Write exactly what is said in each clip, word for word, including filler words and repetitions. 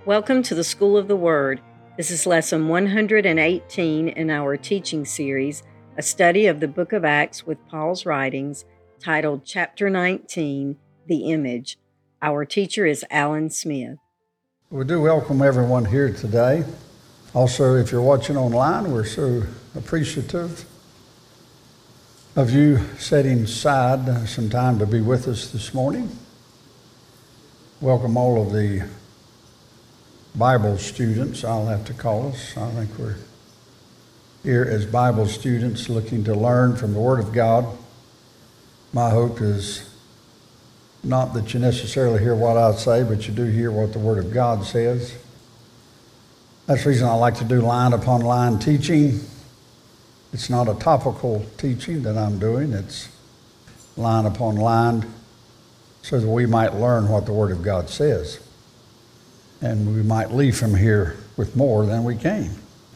Welcome to the School of the Word. This is lesson one hundred eighteen in our teaching series, a study of the book of Acts with Paul's writings, titled Chapter nineteen, The Image. Our teacher is Alan Smith. We do welcome everyone here today. Also, if you're watching online, we're so appreciative of you setting aside some time to be with us this morning. Welcome all of the Bible students, I'll have to call us. I think we're here as Bible students looking to learn from the Word of God. My hope is not that you necessarily hear what I say, but you do hear what the Word of God says. That's the reason I like to do line upon line teaching. It's not a topical teaching that I'm doing. It's line upon line so that we might learn what the Word of God says. And we might leave from here with more than we came.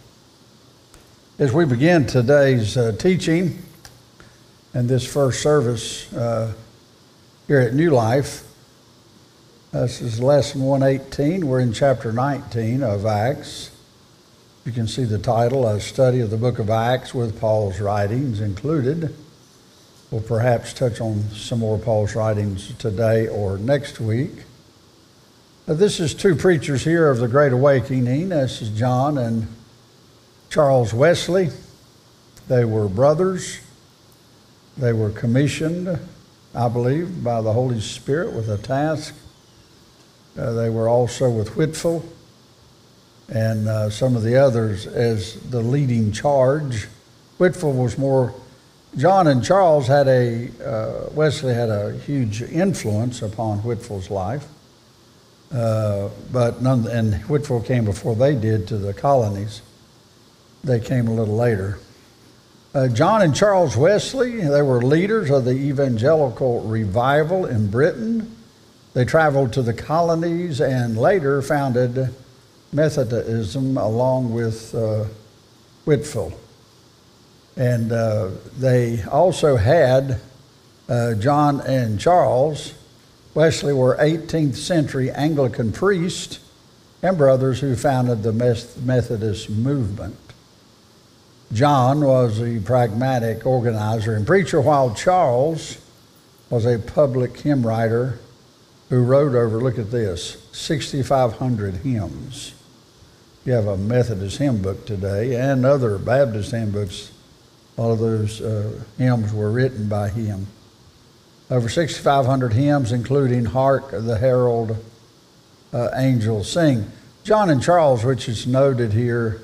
As we begin today's uh, teaching and this first service uh, here at New Life, this is lesson one eighteen. We're in chapter nineteen of Acts. You can see the title, A Study of the Book of Acts with Paul's Writings included. We'll perhaps touch on some more of Paul's writings today or next week. Uh, this is two preachers here of the Great Awakening. This is John and Charles Wesley. They were brothers. They were commissioned, I believe, by the Holy Spirit with a task. Uh, they were also with Whitefield and uh, some of the others as the leading charge. Whitefield was more, John and Charles had a, uh, Wesley had a huge influence upon Whitefield's life. Uh, but none, and Whitefield came before they did to the colonies. They came a little later. Uh, John and Charles Wesley, they were leaders of the evangelical revival in Britain. They traveled to the colonies and later founded Methodism along with uh, Whitefield. And uh, they also had uh, John and Charles Wesley were eighteenth century Anglican priests and brothers who founded the Methodist movement. John was a pragmatic organizer and preacher, while Charles was a public hymn writer who wrote over, look at this, sixty-five hundred hymns. You have a Methodist hymn book today and other Baptist hymn books. A lot of those uh, hymns were written by him. Over sixty-five hundred hymns, including Hark the Herald uh, Angels Sing. John and Charles, which is noted here,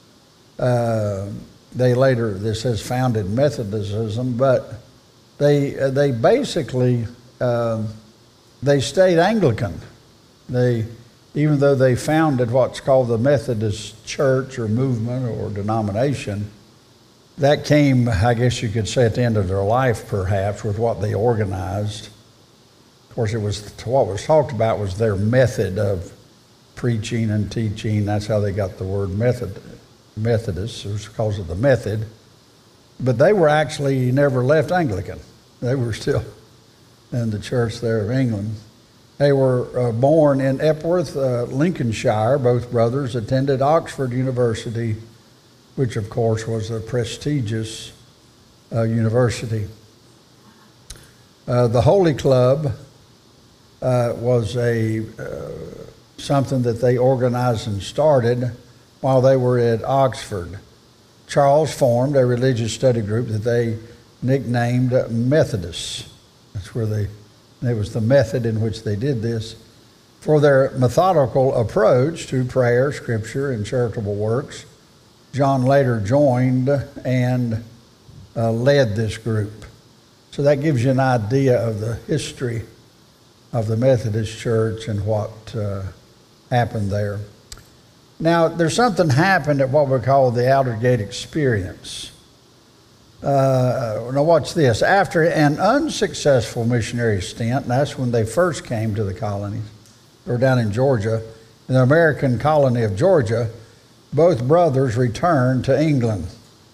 uh, they later, this says founded Methodism, but they uh, they basically, uh, they stayed Anglican. They, even though they founded what's called the Methodist Church or movement or denomination, that came, I guess you could say, at the end of their life, perhaps, with what they organized. Of course, it was what was talked about was their method of preaching and teaching. That's how they got the word method, Methodist. It was because of the method. But they were actually never left Anglican. They were still in the church there of England. They were uh, born in Epworth, uh, Lincolnshire. Both brothers attended Oxford University, which of course was a prestigious uh, university. Uh, the Holy Club uh, was a uh, something that they organized and started while they were at Oxford. Charles formed a religious study group that they nicknamed Methodists. That's where they, it was the method in which they did this. For their methodical approach to prayer, scripture, and charitable works, John later joined and uh, led this group. So that gives you an idea of the history of the Methodist Church and what uh, happened there. Now, there's something happened at what we call the Outer Gate Experience. Uh, now watch this. After an unsuccessful missionary stint, and that's when they first came to the colonies, they were down in Georgia, in the American colony of Georgia, both brothers returned to England,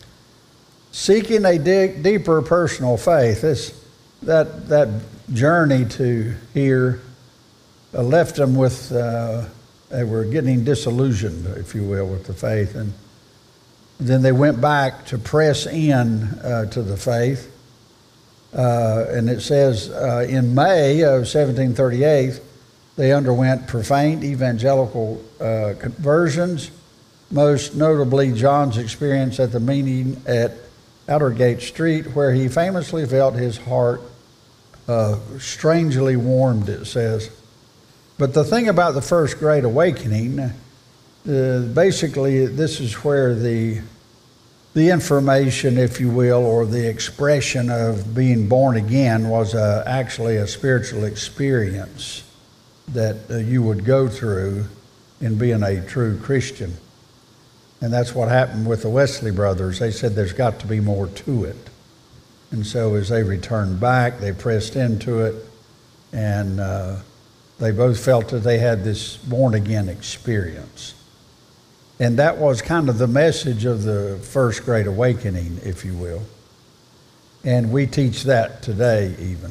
seeking a de- deeper personal faith. This, that, that journey to here uh, left them with uh, they were getting disillusioned, if you will, with the faith. And then they went back to press in uh, to the faith. Uh, and it says uh, in May of seventeen thirty-eight, they underwent profane evangelical uh, conversions, most notably John's experience at the meeting at Aldersgate Street, where he famously felt his heart uh, strangely warmed, it says. But the thing about the First Great Awakening, uh, basically this is where the the information, if you will, or the expression of being born again was uh, actually a spiritual experience that uh, you would go through in being a true Christian. And that's what happened with the Wesley brothers. They said there's got to be more to it. And so as they returned back, they pressed into it, and uh, they both felt that they had this born-again experience. And that was kind of the message of the First Great Awakening, if you will. And we teach that today even.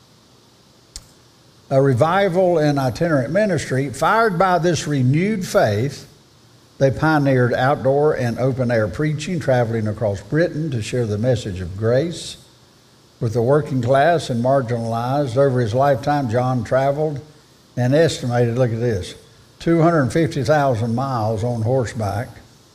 A revival and itinerant ministry, fired by this renewed faith, they pioneered outdoor and open-air preaching, traveling across Britain to share the message of grace with the working class and marginalized. Over his lifetime, John traveled and estimated, look at this, two hundred fifty thousand miles on horseback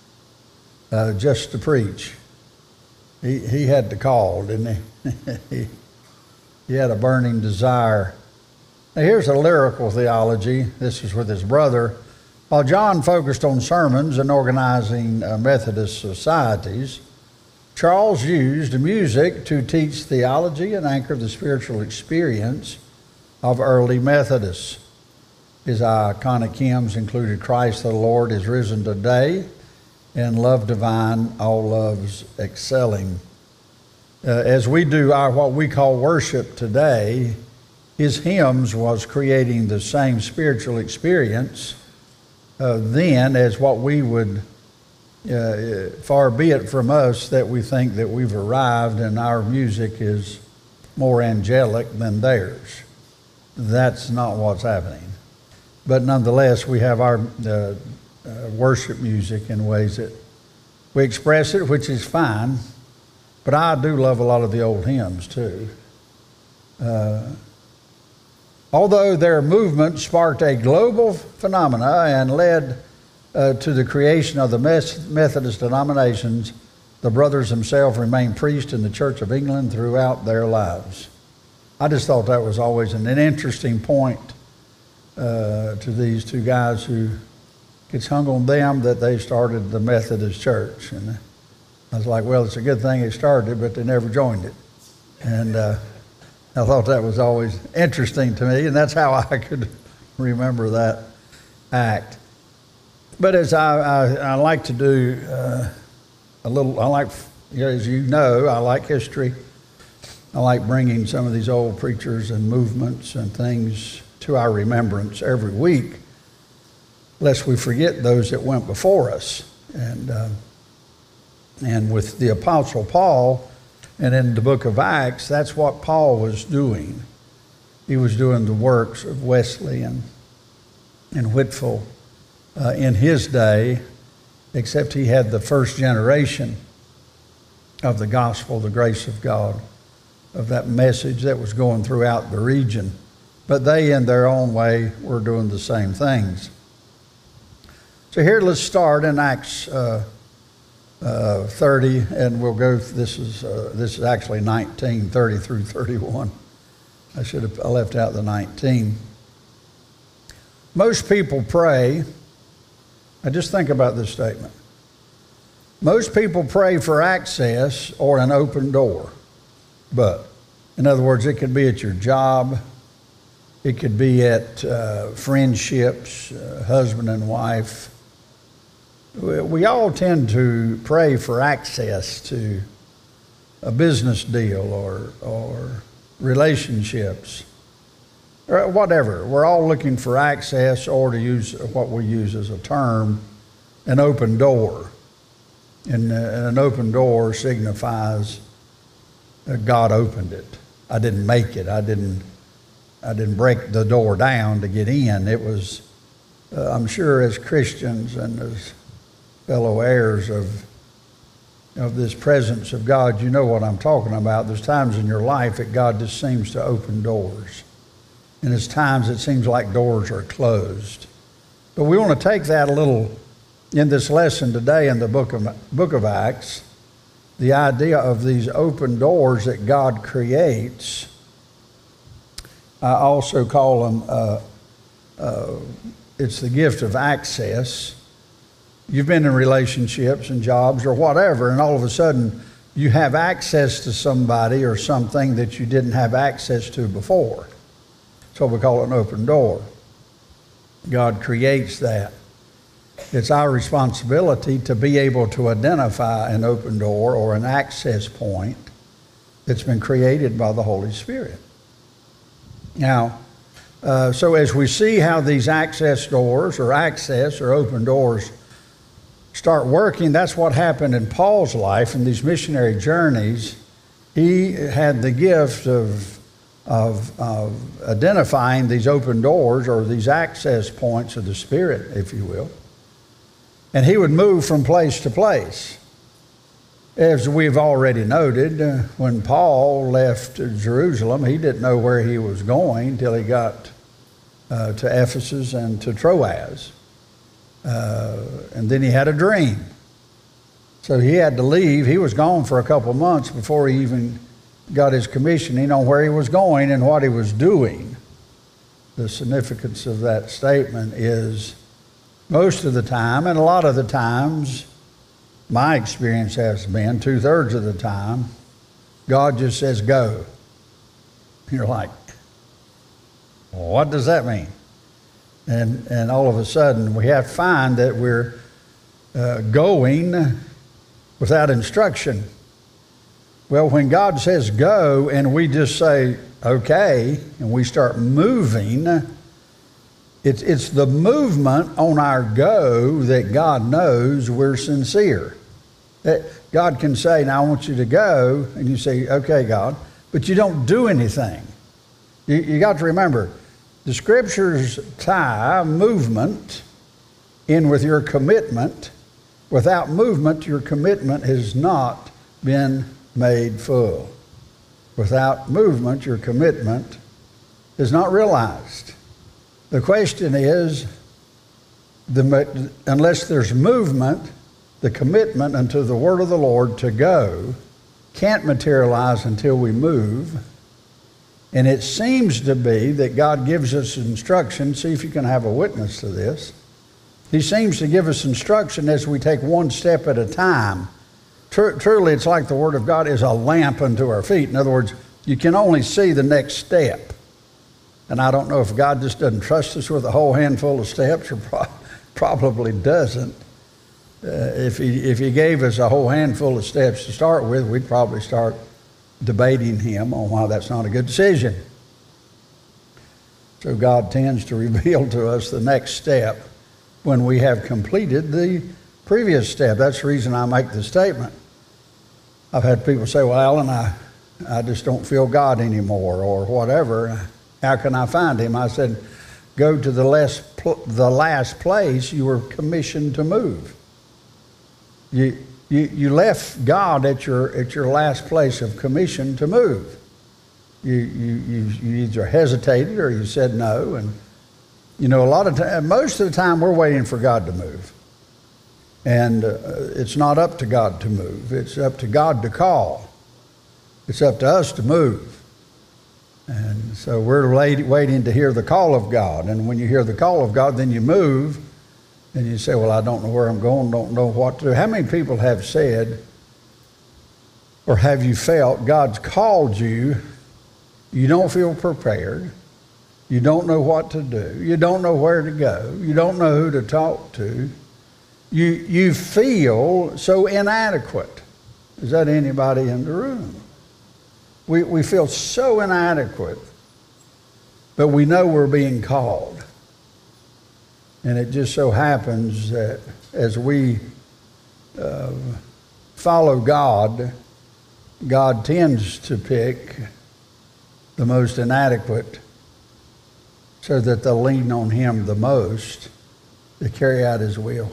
uh, just to preach. He, he had to call, didn't he? he? He had a burning desire. Now here's a lyrical theology. This is with his brother. While John focused on sermons and organizing uh, Methodist societies, Charles used music to teach theology and anchor the spiritual experience of early Methodists. His iconic hymns included Christ the Lord is risen today and Love Divine, all loves excelling. Uh, as we do our what we call worship today, his hymns was creating the same spiritual experience uh, then as what we would, uh, far be it from us that we think that we've arrived and our music is more angelic than theirs. That's not what's happening. But nonetheless, we have our uh, uh, worship music in ways that we express it, which is fine. But I do love a lot of the old hymns too. Uh, although their movement sparked a global phenomena and led uh, to the creation of the Methodist denominations, the brothers themselves remained priests in the Church of England throughout their lives. I just thought that was always an, an interesting point. Uh, to these two guys who gets hung on them that they started the Methodist Church. And I was like, well, it's a good thing they started it, but they never joined it. And uh, I thought that was always interesting to me, and that's how I could remember that act. But as I, I, I like to do uh, a little, I like, you know, as you know, I like history. I like bringing some of these old preachers and movements and things to our remembrance every week, lest we forget those that went before us. And uh, and with the Apostle Paul, and in the book of Acts, that's what Paul was doing. He was doing the works of Wesley and, and Whitfield uh, in his day, except he had the first generation of the gospel, the grace of God, of that message that was going throughout the region. But they, in their own way, were doing the same things. So here, let's start in Acts uh, uh, thirty, and we'll go. This is uh, this is actually nineteen, thirty through thirty-one. I should have I left out the nineteen. Most people pray. Now, just think about this statement. Most people pray for access or an open door, but in other words, it could be at your job. It could be at uh, friendships, uh, husband and wife. We all tend to pray for access to a business deal or, or relationships, or whatever. We're all looking for access, or to use what we use as a term, an open door. And uh, an open door signifies that God opened it. I didn't make it. I didn't I didn't break the door down to get in. It was uh, I'm sure as Christians and as fellow heirs of of this presence of God, you know what I'm talking about. There's times in your life that God just seems to open doors. And there's times it seems like doors are closed. But we want to take that a little in this lesson today in the book of, book of Acts, the idea of these open doors that God creates. I also call them, uh, uh, it's the gift of access. You've been in relationships and jobs or whatever, and all of a sudden you have access to somebody or something that you didn't have access to before. That's what we call an open door. God creates that. It's our responsibility to be able to identify an open door or an access point that's been created by the Holy Spirit. Now, uh, so as we see how these access doors or access or open doors start working, that's what happened in Paul's life in these missionary journeys. He had the gift of, of, of identifying these open doors or these access points of the Spirit, if you will. And he would move from place to place. As we've already noted, uh, when Paul left Jerusalem, he didn't know where he was going until he got uh, to Ephesus and to Troas. Uh, and then he had a dream. So he had to leave. He was gone for a couple months before he even got his commissioning on where he was going and what he was doing. The significance of that statement is most of the time, and a lot of the times, my experience has been two-thirds of the time, God just says, go. You're like, well, what does that mean? And and all of a sudden, we have to find that we're uh, going without instruction. Well, when God says go and we just say, okay, and we start moving, it's, it's the movement on our go that God knows we're sincere. That God can say, now I want you to go, and you say, okay, God, but you don't do anything. You, you got to remember, the Scriptures tie movement in with your commitment. Without movement, your commitment has not been made full. Without movement, your commitment is not realized. The question is, the, unless there's movement, the commitment unto the word of the Lord to go can't materialize until we move. And it seems to be that God gives us instruction. See if you can have a witness to this. He seems to give us instruction as we take one step at a time. Tr- truly, it's like the Word of God is a lamp unto our feet. In other words, you can only see the next step. And I don't know if God just doesn't trust us with a whole handful of steps, or pro- probably doesn't. Uh, if he, if he gave us a whole handful of steps to start with, we'd probably start debating him on why that's not a good decision. So God tends to reveal to us the next step when we have completed the previous step. That's the reason I make the statement. I've had people say, well, Alan, I, I just don't feel God anymore, or whatever. How can I find him? I said, go to the last, pl- the last place you were commissioned to move. You You, you left God at your at your last place of commission to move. You, you you you either hesitated or you said no, and you know a lot of time, most of the time we're waiting for God to move, and uh, it's not up to God to move. It's up to God to call. It's up to us to move, and so we're late, waiting to hear the call of God. And when you hear the call of God, then you move. And you say, well, I don't know where I'm going, don't know what to do. How many people have said, or have you felt, God's called you, you don't feel prepared, you don't know what to do, you don't know where to go, you don't know who to talk to, you, you feel so inadequate. Is that anybody in the room? We, we feel so inadequate, but we know we're being called. And it just so happens that as we uh, follow God, God tends to pick the most inadequate so that they'll lean on him the most to carry out his will.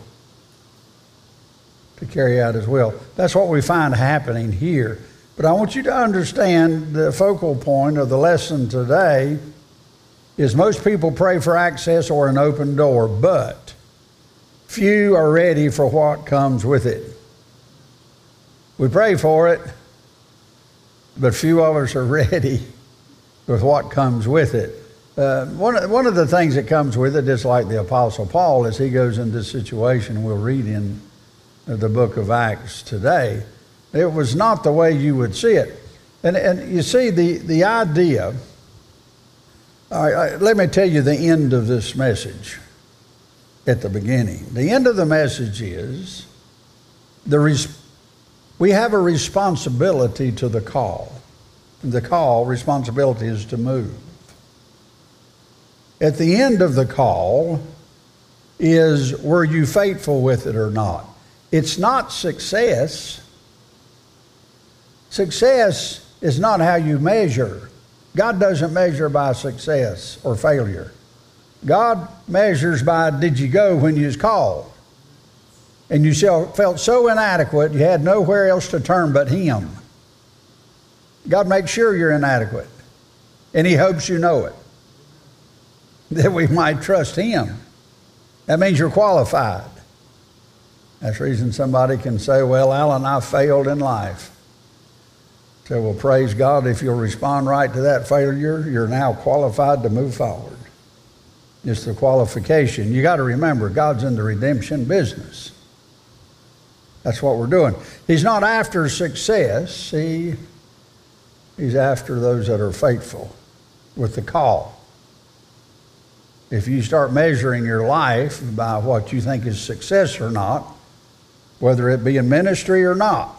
To carry out his will. That's what we find happening here. But I want you to understand the focal point of the lesson today is most people pray for access or an open door, but few are ready for what comes with it. We pray for it, but few of us are ready with what comes with it. Uh, one, of, one of the things that comes with it, just like the Apostle Paul, as he goes into this situation we'll read in the book of Acts today, it was not the way you would see it. And, and you see, the, the idea, I, I, let me tell you the end of this message at the beginning. The end of the message is the res- we have a responsibility to the call. The call, responsibility is to move. At the end of the call is, were you faithful with it or not? It's not success. Success is not how you measure. God doesn't measure by success or failure. God measures by, did you go when you was called? And you felt so inadequate, you had nowhere else to turn but Him. God makes sure you're inadequate. And He hopes you know it, that we might trust Him. That means you're qualified. That's the reason somebody can say, well, Alan, I failed in life. So, well, praise God, if you'll respond right to that failure, you're now qualified to move forward. It's the qualification. You got to remember, God's in the redemption business. That's what we're doing. He's not after success. He, he's after those that are faithful with the call. If you start measuring your life by what you think is success or not, whether it be in ministry or not,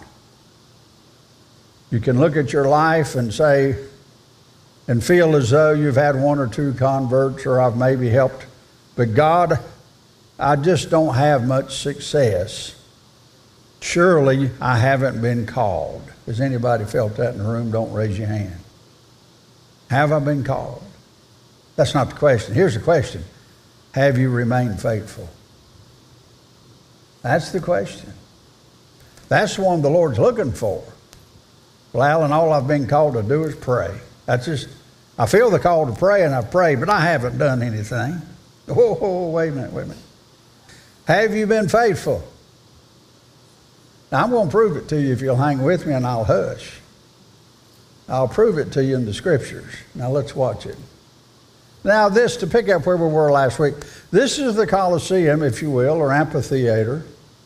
you can look at your life and say, and feel as though you've had one or two converts or I've maybe helped, but God, I just don't have much success. Surely I haven't been called. Has anybody felt that in the room? Don't raise your hand. Have I been called? That's not the question. Here's the question. Have you remained faithful? That's the question. That's the one the Lord's looking for. Well, Alan, all I've been called to do is pray. That's just, I feel the call to pray and I pray, but I haven't done anything. Oh, oh, wait a minute, wait a minute. Have you been faithful? Now, I'm going to prove it to you if you'll hang with me, and I'll hush. I'll prove it to you in the Scriptures. Now, let's watch it. Now, this, to pick up where we were last week, this is the Colosseum, if you will, or amphitheater,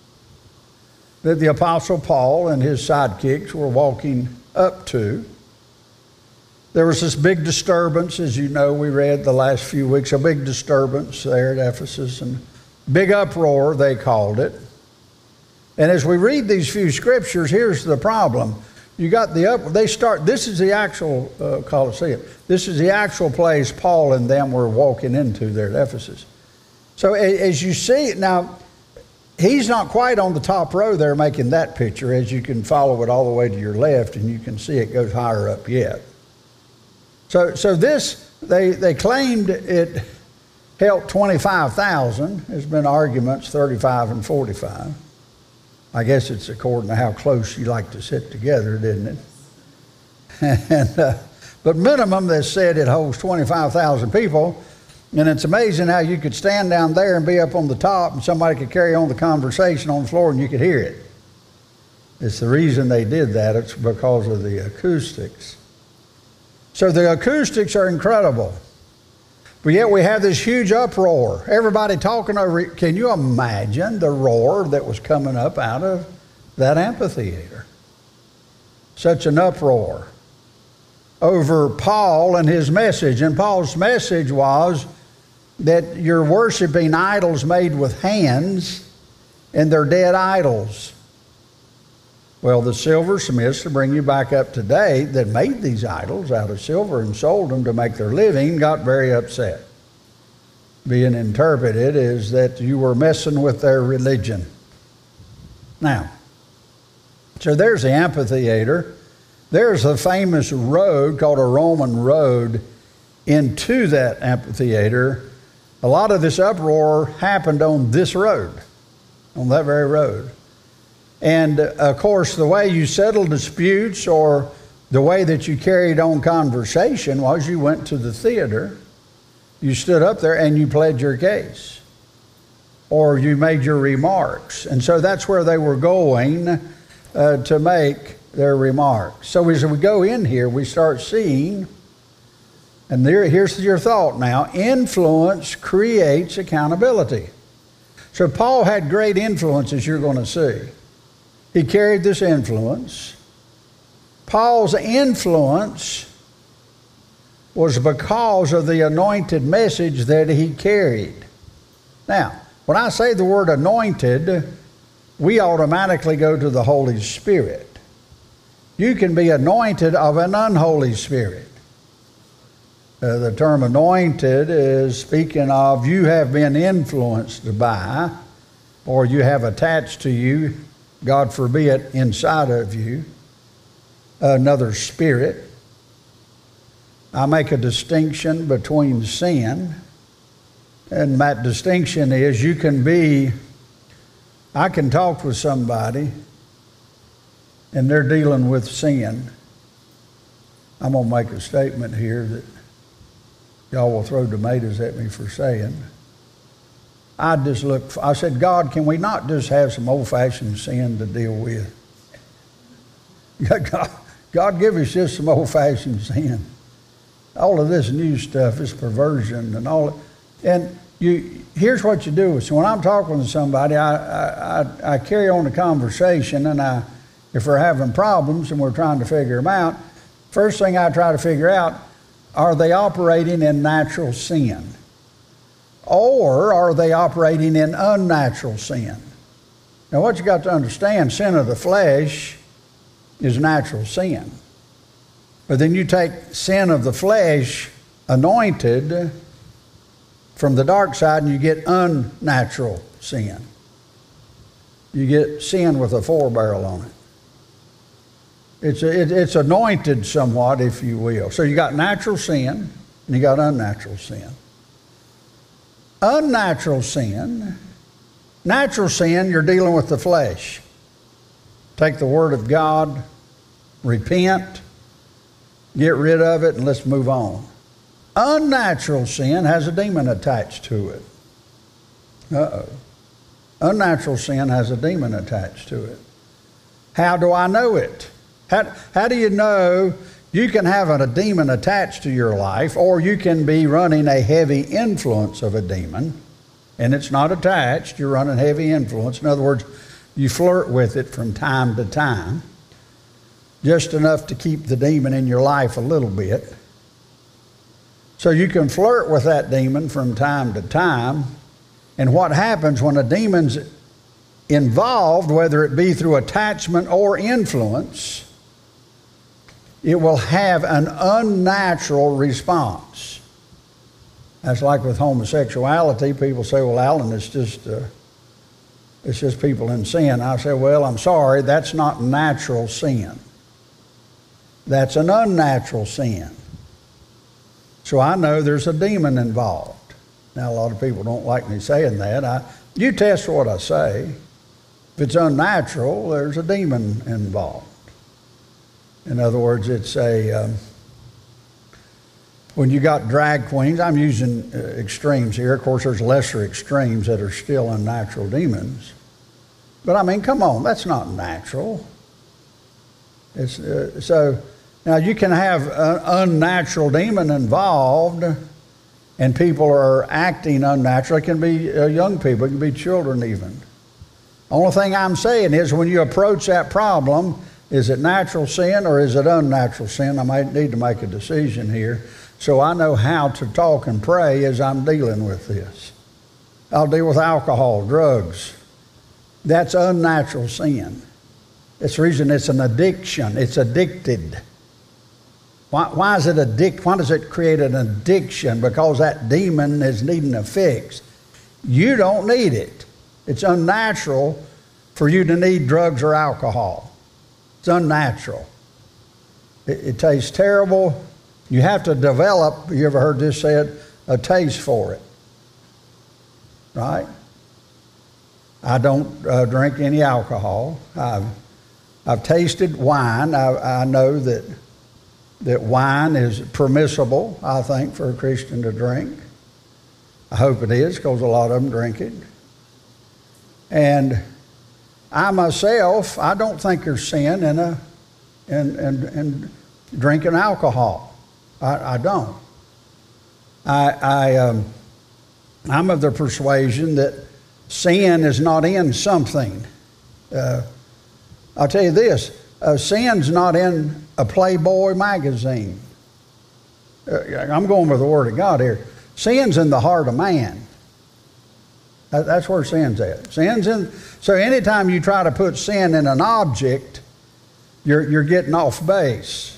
that the Apostle Paul and his sidekicks were walking up to. There was this big disturbance, as you know, we read the last few weeks, a big disturbance there at Ephesus, and big uproar, they called it. And as we read these few scriptures, here's the problem. You got the up, they start, this is the actual uh, Colosseum. This is the actual place Paul and them were walking into there at Ephesus. So as you see, now, he's not quite on the top row there making that picture, as you can follow it all the way to your left, and you can see it goes higher up yet. So, so this, they, they claimed it held twenty-five thousand. There's been arguments, thirty-five and forty-five. I guess it's according to how close you like to sit together, didn't it? and, uh, but minimum, they said it holds twenty-five thousand people. And it's amazing how you could stand down there and be up on the top and somebody could carry on the conversation on the floor and you could hear it. It's the reason they did that. It's because of the acoustics. So the acoustics are incredible. But yet we have this huge uproar. Everybody talking over it. Can you imagine the roar that was coming up out of that amphitheater? Such an uproar over Paul and his message. And Paul's message was that you're worshiping idols made with hands, and they're dead idols. Well, the silversmiths, to bring you back up to date, that made these idols out of silver and sold them to make their living, got very upset. Being interpreted is that you were messing with their religion. Now, so there's the amphitheater. There's a famous road called a Roman road into that amphitheater A lot of this uproar happened on this road, on that very road. And uh, of course, the way you settled disputes or the way that you carried on conversation was you went to the theater, you stood up there and you pled your case, or you made your remarks. And so that's where they were going uh, to make their remarks. So as we go in here, we start seeing, and there, here's your thought now, influence creates accountability. So Paul had great influence, as you're going to see. He carried this influence. Paul's influence was because of the anointed message that he carried. Now, when I say the word anointed, we automatically go to the Holy Spirit. You can be anointed of an unholy spirit. Uh, the term anointed is speaking of you have been influenced by, or you have attached to you, God forbid, inside of you, another spirit. I make a distinction between sin, and that distinction is you can be, I can talk with somebody and they're dealing with sin. I'm going to make a statement here that y'all will throw tomatoes at me for saying. I just look, I said, God, can we not just have some old-fashioned sin to deal with? God, God, give us just some old-fashioned sin. All of this new stuff, this perversion and all. And you, here's what you do. So when I'm talking to somebody, I, I, I carry on the conversation, and I, if we're having problems and we're trying to figure them out, first thing I try to figure out, are they operating in natural sin? Or are they operating in unnatural sin? Now what you got to understand, sin of the flesh is natural sin. But then you take sin of the flesh anointed from the dark side and you get unnatural sin. You get sin with a four barrel on it. It's, a, it, it's anointed somewhat, if you will. So you got natural sin and you got unnatural sin. Unnatural sin, natural sin, you're dealing with the flesh. Take the Word of God, repent, get rid of it, and let's move on. Unnatural sin has a demon attached to it. Uh-oh. Unnatural sin has a demon attached to it. How do I know it? How, how do you know you can have a demon attached to your life, or you can be running a heavy influence of a demon, and it's not attached, you're running heavy influence. In other words, you flirt with it from time to time, just enough to keep the demon in your life a little bit. So you can flirt with that demon from time to time, and what happens when a demon's involved, whether it be through attachment or influence, it will have an unnatural response. That's like with homosexuality. People say, well, Alan, it's just, uh, it's just people in sin. I say, well, I'm sorry, that's not natural sin. That's an unnatural sin. So I know there's a demon involved. Now, a lot of people don't like me saying that. I, you test what I say. If it's unnatural, there's a demon involved. In other words, it's a, um, when you got drag queens, I'm using uh, extremes here. Of course, there's lesser extremes that are still unnatural demons. But I mean, come on, that's not natural. It's, uh, so now you can have an unnatural demon involved and people are acting unnatural. It can be uh, young people, it can be children even. Only thing I'm saying is when you approach that problem, is it natural sin or is it unnatural sin? I might need to make a decision here so I know how to talk and pray as I'm dealing with this. I'll deal with alcohol, drugs. That's unnatural sin. It's the reason it's an addiction. It's addicted. Why, why is it addict? Why does it create an addiction? Because that demon is needing a fix. You don't need it. It's unnatural for you to need drugs or alcohol. It's unnatural. It, it tastes terrible. You have to develop, you ever heard this said, a taste for it. right? I don't uh, drink any alcohol. I've, I've tasted wine. I, I know that, that wine is permissible, I think, for a Christian to drink. I hope it is, because a lot of them drink it. And I myself, I don't think there's sin in, a, in, in, in drinking alcohol. I, I don't. I, I, um, I'm of the persuasion that sin is not in something. Uh, I'll tell you this, uh, sin's not in a Playboy magazine. Uh, I'm going with the Word of God here. Sin's in the heart of man. That, that's where sin's at. Sin's in. So anytime you try to put sin in an object, you're, you're getting off base.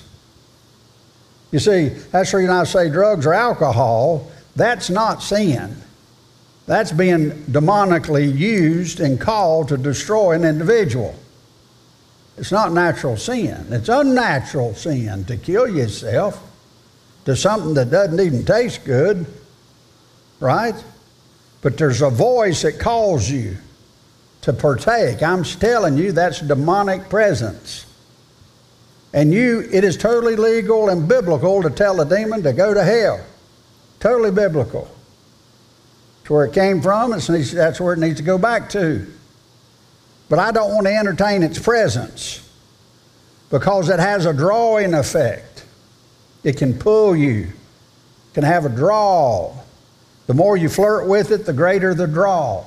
You see, that's the reason I say drugs or alcohol, that's not sin. That's being demonically used and called to destroy an individual. It's not natural sin. It's unnatural sin to kill yourself to something that doesn't even taste good, right? But there's a voice that calls you to partake. I'm telling you, that's demonic presence. And you, it is totally legal and biblical to tell a demon to go to hell. Totally biblical. It's where it came from, it's, that's where it needs to go back to. But I don't want to entertain its presence because it has a drawing effect. It can pull you, it can have a draw. The more you flirt with it, the greater the draw.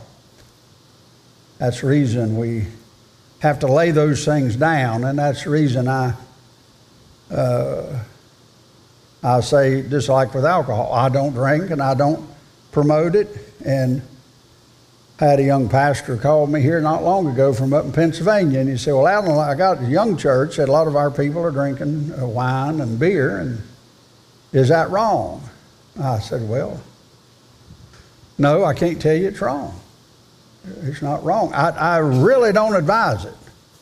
That's the reason we have to lay those things down, and that's the reason I Uh, I say, just like with alcohol, I don't drink and I don't promote it. And I had a young pastor call me here not long ago from up in Pennsylvania, and he said, well, Alan, I got a young church that a lot of our people are drinking uh, wine and beer, and is that wrong? I said, well, no, I can't tell you it's wrong. It's not wrong. I, I really don't advise it.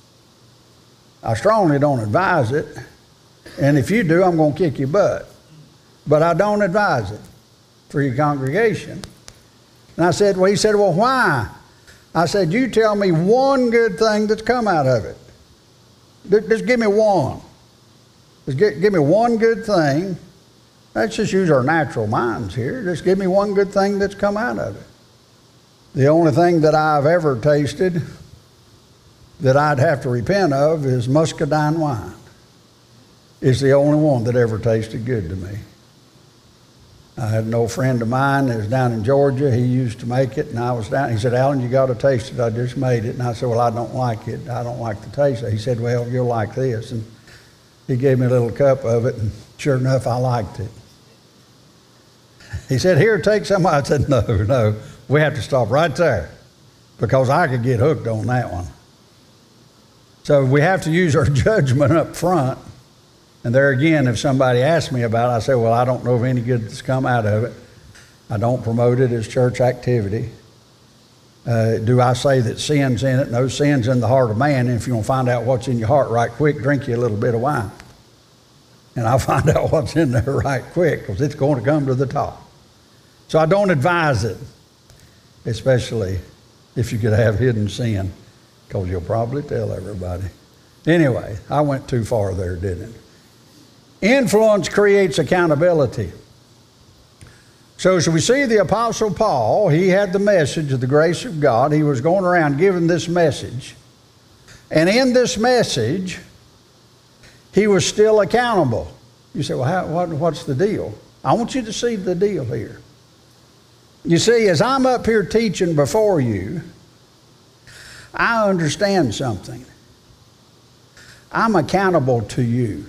I strongly don't advise it. And if you do, I'm going to kick your butt. But I don't advise it for your congregation. And I said, well, he said, well, why? I said, you tell me one good thing that's come out of it. Just give me one. Just give, give me one good thing. Let's just use our natural minds here. Just give me one good thing that's come out of it. The only thing that I've ever tasted that I'd have to repent of is muscadine wine. It's the only one that ever tasted good to me. I had an old friend of mine that was down in Georgia. He used to make it, and I was down. He said, Alan, you got to taste it. I just made it. And I said, well, I don't like it. I don't like the taste of it. He said, well, you'll like this. And he gave me a little cup of it, and sure enough, I liked it. He said, here, take some. I said, no, no. We have to stop right there because I could get hooked on that one. So we have to use our judgment up front. And there again, if somebody asks me about it, I say, well, I don't know of any good that's come out of it. I don't promote it as church activity. Uh, do I say that sin's in it? No, sin's in the heart of man. And if you want to find out what's in your heart right quick, drink you a little bit of wine. And I'll find out what's in there right quick because it's going to come to the top. So I don't advise it, especially if you could have hidden sin, because you'll probably tell everybody. Anyway, I went too far there, didn't it? Influence creates accountability. So as we see the Apostle Paul, he had the message of the grace of God. He was going around giving this message. And in this message, he was still accountable. You say, well, how, what, what's the deal? I want you to see the deal here. You see, as I'm up here teaching before you, I understand something. I'm accountable to you.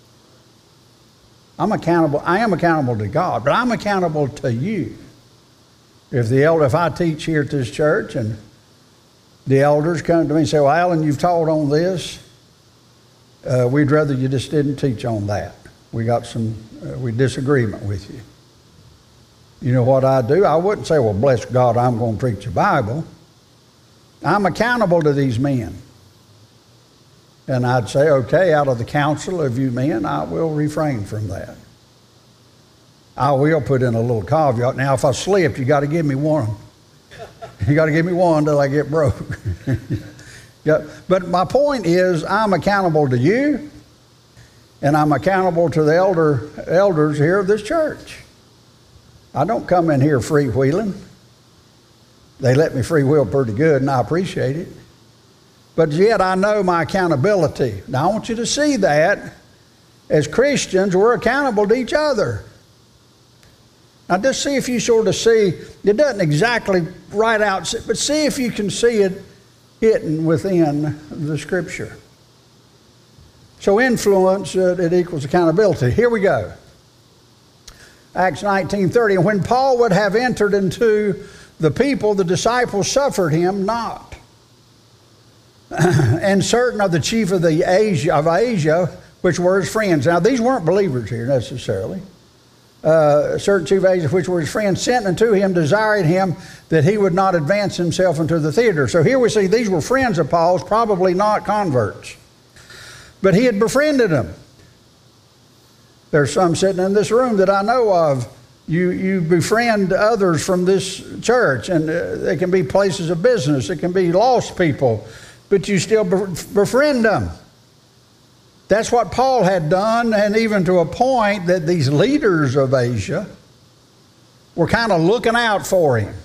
I'm accountable. I am accountable to God, but I'm accountable to you. If the elder, if I teach here at this church and the elders come to me and say, well, Alan, you've taught on this. Uh, we'd rather you just didn't teach on that. We got some, uh, we disagreement with you. You know what I do? I wouldn't say, well, bless God, I'm going to preach the Bible. I'm accountable to these men. And I'd say, okay, out of the council of you men, I will refrain from that. I will put in a little caveat. Now, if I slip, you got to give me one. You got to give me one till I get broke. Yeah. But my point is, I'm accountable to you, and I'm accountable to the elder elders here of this church. I don't come in here freewheeling. They let me freewheel pretty good, and I appreciate it. But yet I know my accountability. Now I want you to see that as Christians, we're accountable to each other. Now just see if you sort of see, it doesn't exactly right out, but see if you can see it hidden within the Scripture. So influence, uh, it equals accountability. Here we go. Acts nineteen thirty, and when Paul would have entered into the people, the disciples suffered him not. And certain of the chief of the Asia of Asia, which were his friends. Now these weren't believers here necessarily. Uh, certain chief of Asia, which were his friends, sent unto him, desiring him that he would not advance himself into the theater. So here we see these were friends of Paul's, probably not converts. But he had befriended them. There's some sitting in this room that I know of. You, you befriend others from this church, and uh, they can be places of business. It can be lost people, but you still befriend them. That's what Paul had done, and even to a point that these leaders of Asia were kind of looking out for him.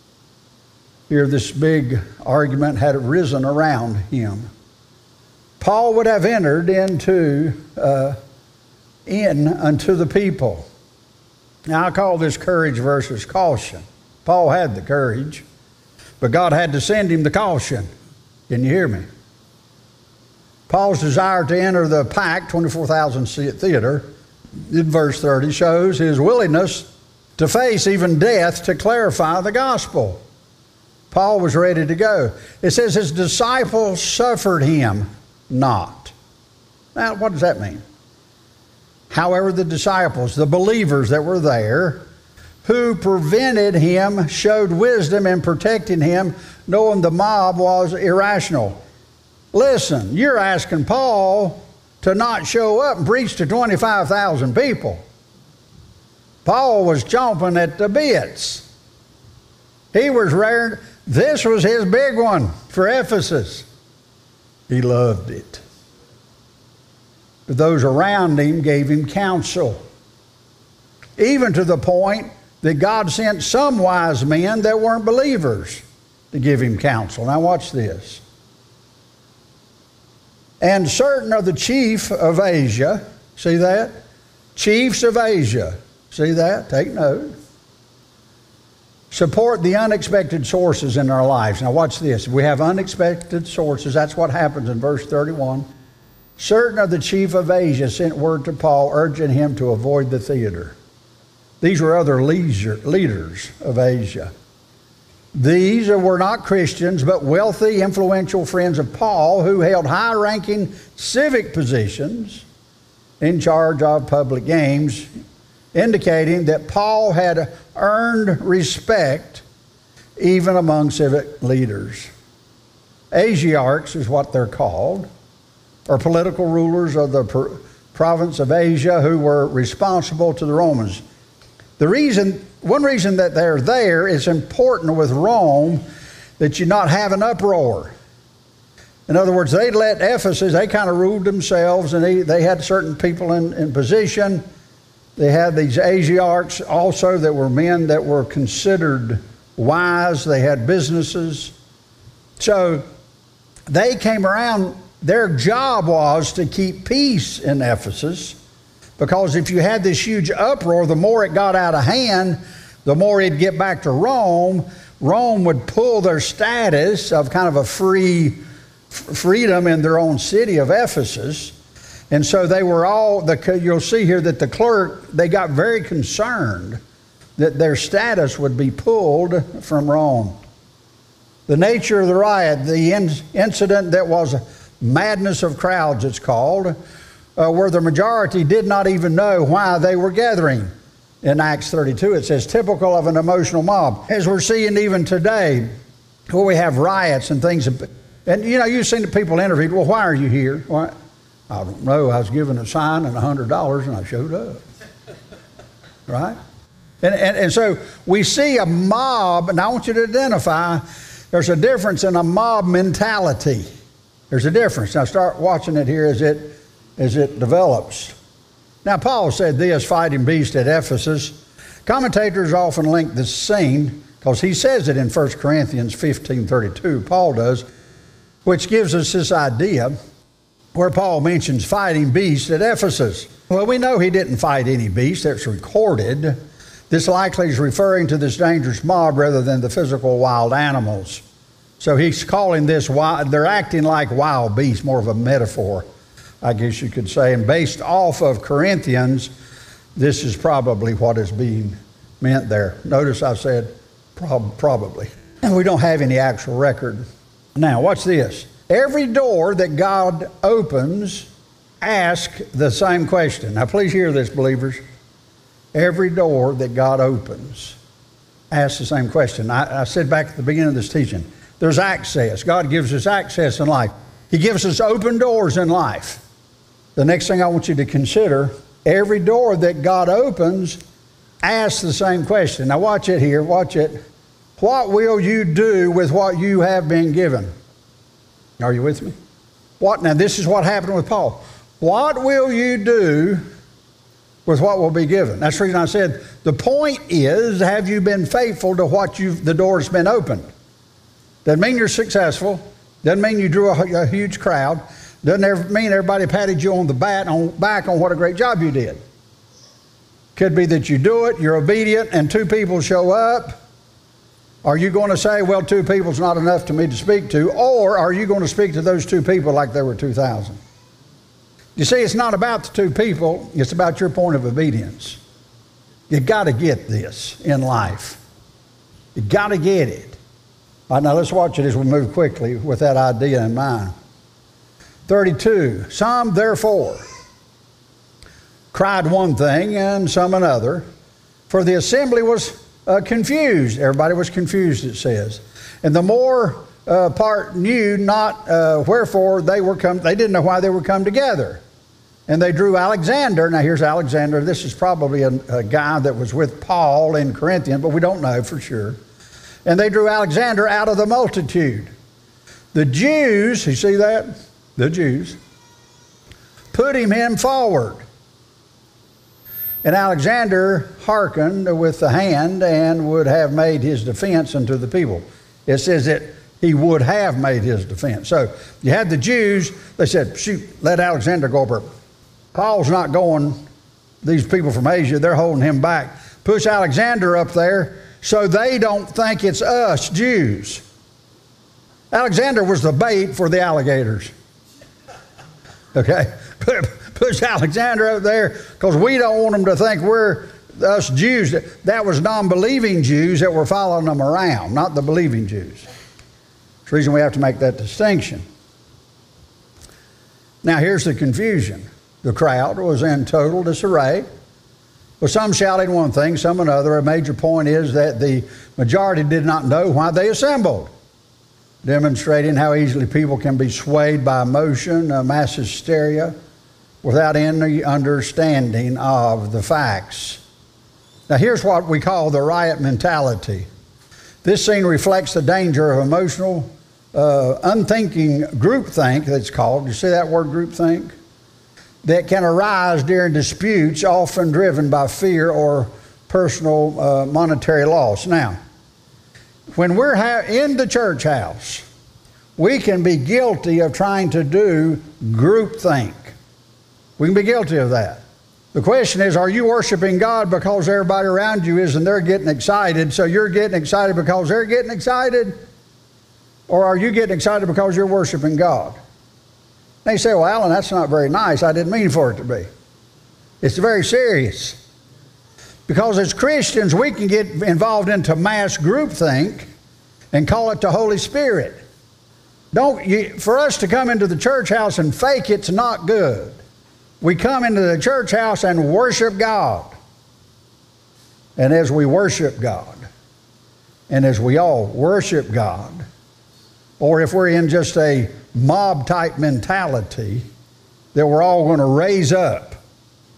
Here, this big argument had arisen around him. Paul would have entered into uh, in unto the people. Now I call this courage versus caution. Paul had the courage, but God had to send him the caution. Can you hear me? Paul's desire to enter the packed twenty-four thousand seat theater in verse thirty shows his willingness to face even death to clarify the gospel. Paul was ready to go. It says his disciples suffered him not. Now, what does that mean? However, the disciples, the believers that were there, who prevented him, showed wisdom in protecting him, knowing the mob was irrational. Listen, you're asking Paul to not show up and preach to twenty-five thousand people. Paul was chomping at the bits. He was rare. This was his big one for Ephesus. He loved it. But those around him gave him counsel. Even to the point that God sent some wise men that weren't believers to give him counsel. Now watch this. And certain of the chief of Asia, see that? Chiefs of Asia, see that? Take note. Support the unexpected sources in our lives. Now watch this. We have unexpected sources. That's what happens in verse thirty-one. Certain of the chief of Asia sent word to Paul, urging him to avoid the theater. These were other leisure, leaders of Asia. These were not Christians, but wealthy, influential friends of Paul who held high-ranking civic positions in charge of public games, indicating that Paul had earned respect even among civic leaders. Asiarchs is what they're called, or political rulers of the pr- province of Asia who were responsible to the Romans. The reason, one reason that they're there is important with Rome that you not have an uproar. In other words, they let Ephesus, they kind of ruled themselves, and they, they had certain people in, in position. They had these Asiarchs also that were men that were considered wise. They had businesses. So they came around. Their job was to keep peace in Ephesus, because if you had this huge uproar, the more it got out of hand, the more it'd get back to Rome. Rome would pull their status of kind of a free freedom in their own city of Ephesus. And so they were all, the, you'll see here that the clerk, they got very concerned that their status would be pulled from Rome. The nature of the riot, the in, incident that was madness of crowds, it's called, uh, where the majority did not even know why they were gathering. In Acts thirty-two, it says, typical of an emotional mob. As we're seeing even today, where we have riots and things. And, you know, you've seen the people interviewed, well, why are you here? Why? I don't know. I was given a sign and a hundred dollars and I showed up. Right? And, and, and so we see a mob, and I want you to identify there's a difference in a mob mentality. There's a difference. Now start watching it here as it, as it develops. Now Paul said this, fighting beast at Ephesus. Commentators often link this scene, because he says it in First Corinthians fifteen thirty-two, Paul does, which gives us this idea where Paul mentions fighting beast at Ephesus. Well, we know he didn't fight any beast. That's recorded. This likely is referring to this dangerous mob rather than the physical wild animals. So he's calling this wild, they're acting like wild beasts, more of a metaphor, I guess you could say. And based off of Corinthians, this is probably what is being meant there. Notice I said prob- probably. And we don't have any actual record. Now, watch this. Every door that God opens, ask the same question. Now, please hear this, believers. Every door that God opens, ask the same question. I, I said back at the beginning of this teaching, there's access. God gives us access in life. He gives us open doors in life. The next thing I want you to consider, every door that God opens, ask the same question. Now watch it here, watch it. What will you do with what you have been given? Are you with me? What? Now this is what happened with Paul. What will you do with what will be given? That's the reason I said, the point is, have you been faithful to what you've, the door's been opened? Doesn't mean you're successful. Doesn't mean you drew a, a huge crowd. Doesn't ever mean everybody patted you on the back on, back on what a great job you did. Could be that you do it, you're obedient, and two people show up. Are you going to say, well, two people's not enough to me to speak to? Or are you going to speak to those two people like there were two thousand? You see, it's not about the two people. It's about your point of obedience. You got to get this in life. You got to get it. All right, now let's watch it as we move quickly with that idea in mind. thirty-two, some therefore cried one thing and some another, for the assembly was uh, confused. Everybody was confused, it says. And the more uh, part knew not uh, wherefore they were come, they didn't know why they were come together. And they drew Alexander. Now here's Alexander. This is probably a, a guy that was with Paul in Corinthians, but we don't know for sure. And they drew Alexander out of the multitude. The Jews, you see that? The Jews, put him in forward. And Alexander hearkened with the hand and would have made his defense unto the people. It says that he would have made his defense. So you had the Jews, they said, shoot, let Alexander go over. Paul's not going, these people from Asia, they're holding him back. Push Alexander up there so they don't think it's us Jews. Alexander was the bait for the alligators. Okay? Push Alexander up there because we don't want them to think we're us Jews. That was non-believing Jews that were following them around, not the believing Jews. That's the reason we have to make that distinction. Now here's the confusion. The crowd was in total disarray. Well, some shouted one thing, some another. A major point is that the majority did not know why they assembled, demonstrating how easily people can be swayed by emotion, uh, mass hysteria, without any understanding of the facts. Now here's what we call the riot mentality. This scene reflects the danger of emotional, uh, unthinking groupthink, that's called. You see that word, groupthink? That can arise during disputes, often driven by fear or personal uh, monetary loss. Now, when we're ha- in the church house, we can be guilty of trying to do groupthink. We can be guilty of that. The question is, are you worshiping God because everybody around you is and they're getting excited, so you're getting excited because they're getting excited? Or are you getting excited because you're worshiping God? Now you say, well, Alan, that's not very nice. I didn't mean for it to be. It's very serious. Because as Christians, we can get involved into mass groupthink and call it the Holy Spirit. Don't you, for us to come into the church house and fake it's not good. We come into the church house and worship God. And as we worship God, and as we all worship God, or if we're in just a mob type mentality that we're all going to raise up.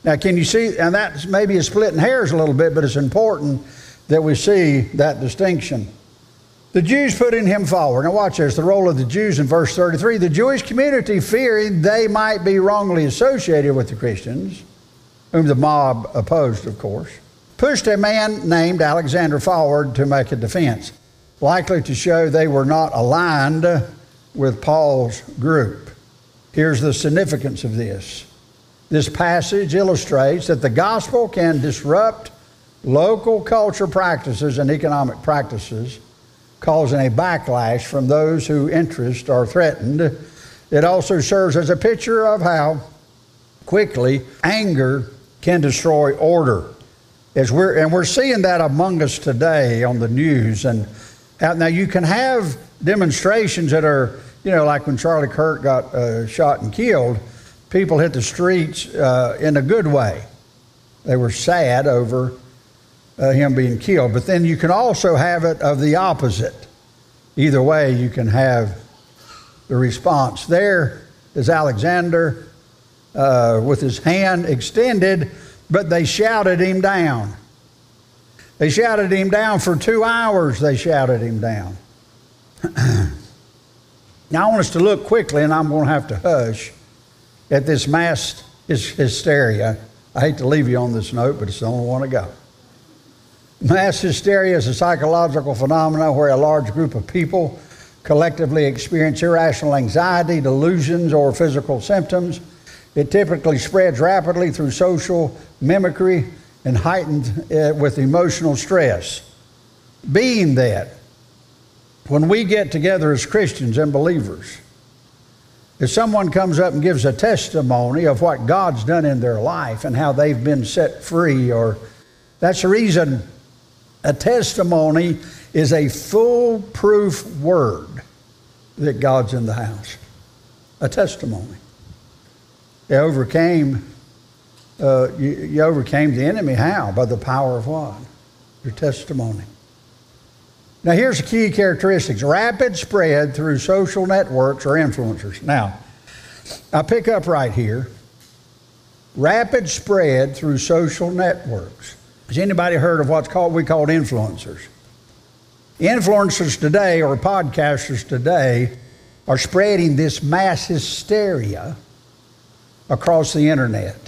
Now, can you see, and that maybe is splitting hairs a little bit, but it's important that we see that distinction. The Jews putting him forward. Now watch this, the role of the Jews in verse thirty-three. The Jewish community, fearing they might be wrongly associated with the Christians, whom the mob opposed, of course, pushed a man named Alexander forward to make a defense, likely to show they were not aligned with Paul's group. Here's the significance of this. This passage illustrates that the gospel can disrupt local culture practices and economic practices, causing a backlash from those whose interests are threatened. It also serves as a picture of how quickly anger can destroy order. As we're, and we're seeing that among us today on the news. And now you can have demonstrations that are, you know, like when Charlie Kirk got uh, shot and killed, people hit the streets uh, in a good way. They were sad over uh, him being killed. But then you can also have it of the opposite. Either way, you can have the response. There is Alexander uh, with his hand extended, but they shouted him down. They shouted him down for two hours. They shouted him down. Now I want us to look quickly, and I'm going to have to hush, at this mass hysteria. I hate to leave you on this note, but it's the only one to go. Mass hysteria is a psychological phenomenon where a large group of people collectively experience irrational anxiety, delusions, or physical symptoms. It typically spreads rapidly through social mimicry and heightened uh, with emotional stress. Being that, when we get together as Christians and believers, if someone comes up and gives a testimony of what God's done in their life and how they've been set free, or that's the reason a testimony is a foolproof word that God's in the house. A testimony. You overcame, uh, you, you overcame the enemy. How? By the power of what? Your testimony. Now here's the key characteristics. Rapid spread through social networks or influencers. Now, I pick up right here. Rapid spread through social networks. Has anybody heard of what's called we call influencers? Influencers today, or podcasters today, are spreading this mass hysteria across the internet.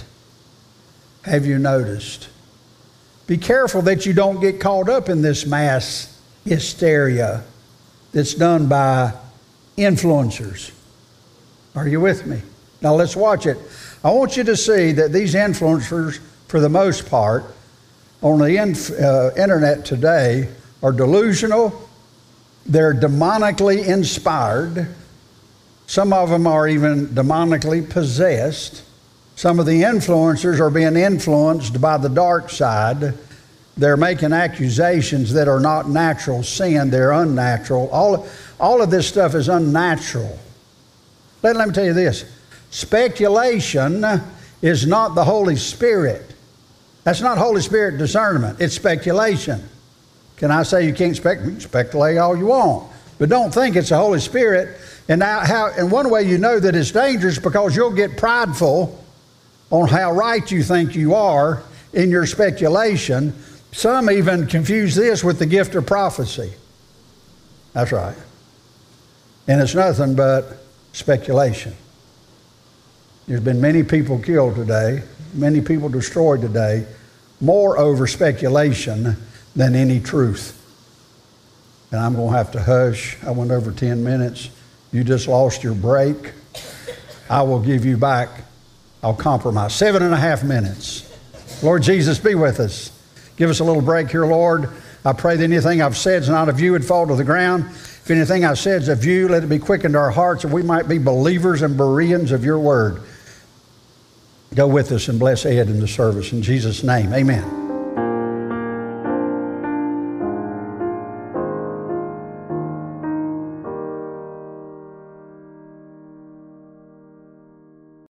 Have you noticed? Be careful that you don't get caught up in this mass hysteria that's done by influencers. Are you with me? Now let's watch it. I want you to see that these influencers, for the most part, on the inf- uh, internet today are delusional. They're demonically inspired. Some of them are even demonically possessed. Some of the influencers are being influenced by the dark side. They're making accusations that are not natural sin. They're unnatural. All, all of this stuff is unnatural. Let, let me tell you this. Speculation is not the Holy Spirit. That's not Holy Spirit discernment. It's speculation. Can I say you can't spec- you can speculate all you want, but don't think it's the Holy Spirit. And now, how? And one way you know that it's dangerous because you'll get prideful on how right you think you are in your speculation. Some even confuse this with the gift of prophecy. That's right. And it's nothing but speculation. There's been many people killed today, many people destroyed today, more over speculation than any truth. And I'm going to have to hush. I went over ten minutes. You just lost your break. I will give you back. I'll compromise. Seven and a half minutes. Lord Jesus, be with us. Give us a little break here, Lord. I pray that anything I've said is not of you would fall to the ground. If anything I've said is of you, let it be quickened to our hearts, that we might be believers and Bereans of your word. Go with us and bless Ed in the service. In Jesus' name, amen.